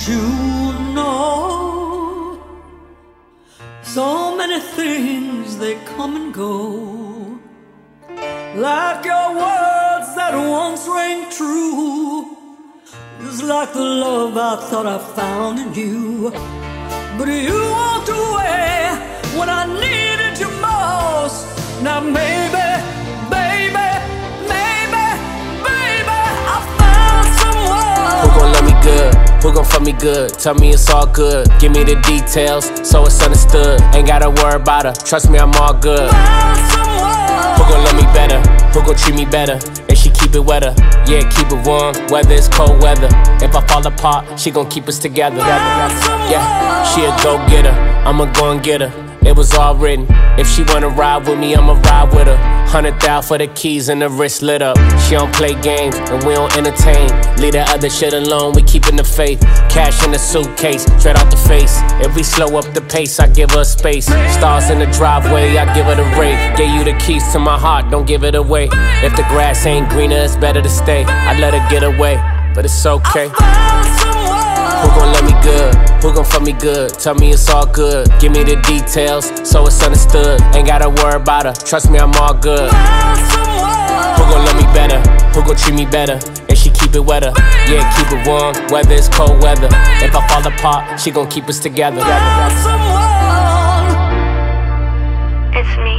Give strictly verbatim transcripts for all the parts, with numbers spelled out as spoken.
you know, so many things they come and go, like your words that once rang true. It's like the love I thought I found in you, but you walked away when I needed you most. Now maybe, baby, maybe, baby, I found someone who gon' love me good, who gon' fuck me good. Tell me it's all good, give me the details so it's understood. Ain't gotta worry about her, trust me I'm all good. Found someone Who gon' love me better, who gon' treat me better, and she keep it wetter. Yeah, keep it warm, whether it's cold weather. If I fall apart, she gon' keep us together. Yeah, she a go-getter, I'ma go and get her. It was all written, if she wanna ride with me, I'ma ride with her. Hundred thou for the keys and the wrist lit up. She don't play games, and we don't entertain. Leave that other shit alone, we keepin' the faith. Cash in the suitcase, straight out the face. If we slow up the pace, I give her a space. Stars in the driveway, I give her the rate. Gave you the keys to my heart, don't give it away. If the grass ain't greener, it's better to stay. I let her get away, but it's okay. Who gon' love me good, who gon' fuck me good. Tell me it's all good, give me the details so it's understood. Ain't gotta worry about her, trust me I'm all good. Who gon' love me better, who gon' treat me better, and she keep it wetter. Yeah, keep it warm, whether it's cold weather. If I fall apart, she gon' keep us together. It's me.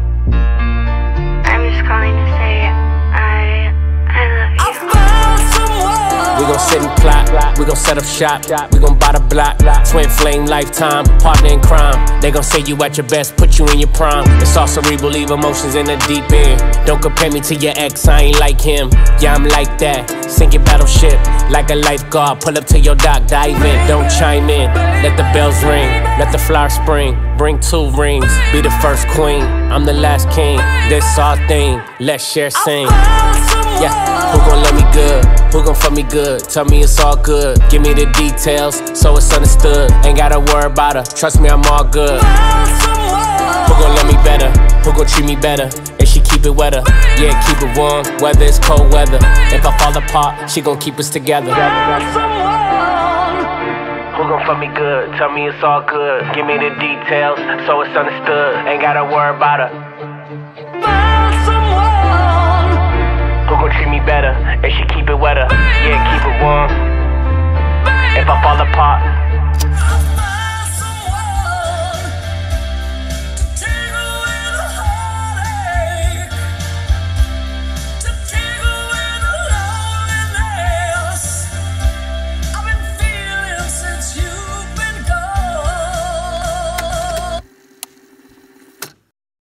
I'm just calling to say I I love you. We gon' sit and plot, we gon' set up shop, we gon' buy the block. Twin flame lifetime, partner in crime. They gon' say you at your best, put you in your prime. It's all cerebral, leave emotions in the deep end. Don't compare me to your ex, I ain't like him. Yeah, I'm like that, sinking battleship like a lifeguard. Pull up to your dock, dive in, don't chime in. Let the bells ring, let the flowers spring. Bring two rings, be the first queen, I'm the last king. This our thing, let's share sing. Yeah, who gon' love me good, who gon' fuck me good. Tell me it's all good, give me the details so it's understood. Ain't gotta worry about her, trust me I'm all good. Who gon' love me better, who gon' treat me better, and she keep it wetter. Yeah, keep it warm, whether it's cold weather. If I fall apart, she gon' keep us together. Who gon' fuck me good, tell me it's all good, give me the details so it's understood. Ain't gotta worry about her. Who gon' treat me better, and she keep it wetter. Yeah, keep it warm. If I fall apart,